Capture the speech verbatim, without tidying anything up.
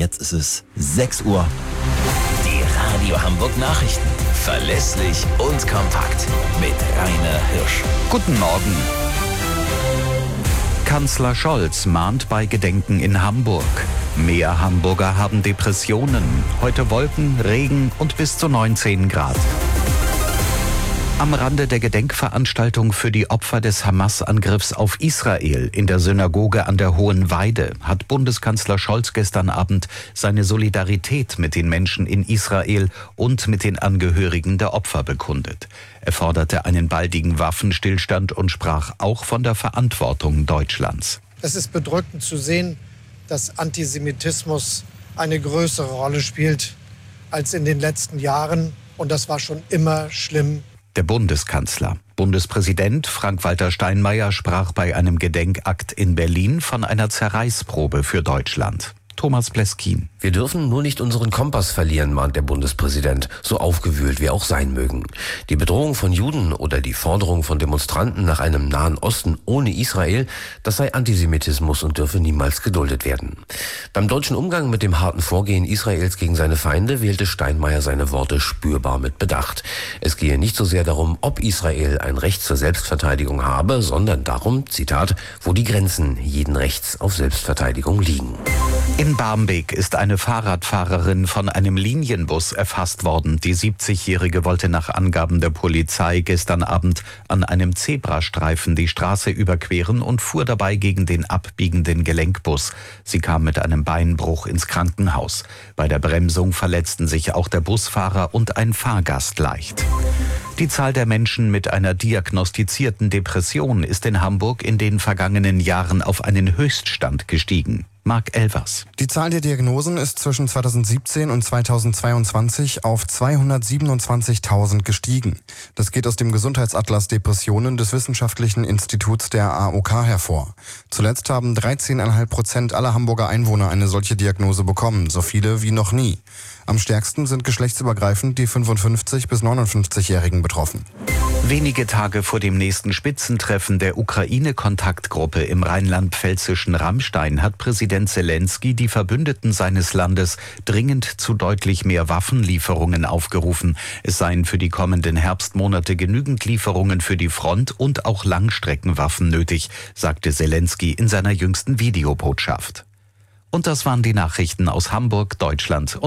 jetzt ist es sechs Uhr. Die Radio Hamburg Nachrichten. Verlässlich und kompakt. Mit Rainer Hirsch. Guten Morgen. Kanzler Scholz mahnt bei Gedenken in Hamburg. Mehr Hamburger haben Depressionen. Heute Wolken, Regen und bis zu neunzehn Grad. Am Rande der Gedenkveranstaltung für die Opfer des Hamas-Angriffs auf Israel in der Synagoge an der Hohen Weide hat Bundeskanzler Scholz gestern Abend seine Solidarität mit den Menschen in Israel und mit den Angehörigen der Opfer bekundet. Er forderte einen baldigen Waffenstillstand und sprach auch von der Verantwortung Deutschlands. Es ist bedrückend zu sehen, dass Antisemitismus eine größere Rolle spielt als in den letzten Jahren. Und das war schon immer schlimm. Der Bundeskanzler. Bundespräsident Frank-Walter Steinmeier sprach bei einem Gedenkakt in Berlin von einer Zerreißprobe für Deutschland. Thomas Pleskin. Wir dürfen nur nicht unseren Kompass verlieren, mahnt der Bundespräsident, so aufgewühlt wir auch sein mögen. Die Bedrohung von Juden oder die Forderung von Demonstranten nach einem Nahen Osten ohne Israel, das sei Antisemitismus und dürfe niemals geduldet werden. Beim deutschen Umgang mit dem harten Vorgehen Israels gegen seine Feinde wählte Steinmeier seine Worte spürbar mit Bedacht. Es gehe nicht so sehr darum, ob Israel ein Recht zur Selbstverteidigung habe, sondern darum, Zitat, wo die Grenzen jeden Rechts auf Selbstverteidigung liegen. In Barmbek ist eine Fahrradfahrerin von einem Linienbus erfasst worden. Die siebzigjährige wollte nach Angaben der Polizei gestern Abend an einem Zebrastreifen die Straße überqueren und fuhr dabei gegen den abbiegenden Gelenkbus. Sie kam mit einem Beinbruch ins Krankenhaus. Bei der Bremsung verletzten sich auch der Busfahrer und ein Fahrgast leicht. Die Zahl der Menschen mit einer diagnostizierten Depression ist in Hamburg in den vergangenen Jahren auf einen Höchststand gestiegen. Marc Elvers. Die Zahl der Diagnosen ist zwischen zweitausendsiebzehn und zweitausendzweiundzwanzig auf zweihundertsiebenundzwanzigtausend gestiegen. Das geht aus dem Gesundheitsatlas Depressionen des Wissenschaftlichen Instituts der A O K hervor. Zuletzt haben dreizehn Komma fünf Prozent aller Hamburger Einwohner eine solche Diagnose bekommen, so viele wie noch nie. Am stärksten sind geschlechtsübergreifend die fünfundfünfzig- bis neunundfünfzigjährigen betroffen. Wenige Tage vor dem nächsten Spitzentreffen der Ukraine-Kontaktgruppe im rheinland-pfälzischen Rammstein hat Präsident Zelensky die Verbündeten seines Landes dringend zu deutlich mehr Waffenlieferungen aufgerufen. Es seien für die kommenden Herbstmonate genügend Lieferungen für die Front und auch Langstreckenwaffen nötig, sagte Zelensky in seiner jüngsten Videobotschaft. Und das waren die Nachrichten aus Hamburg, Deutschland und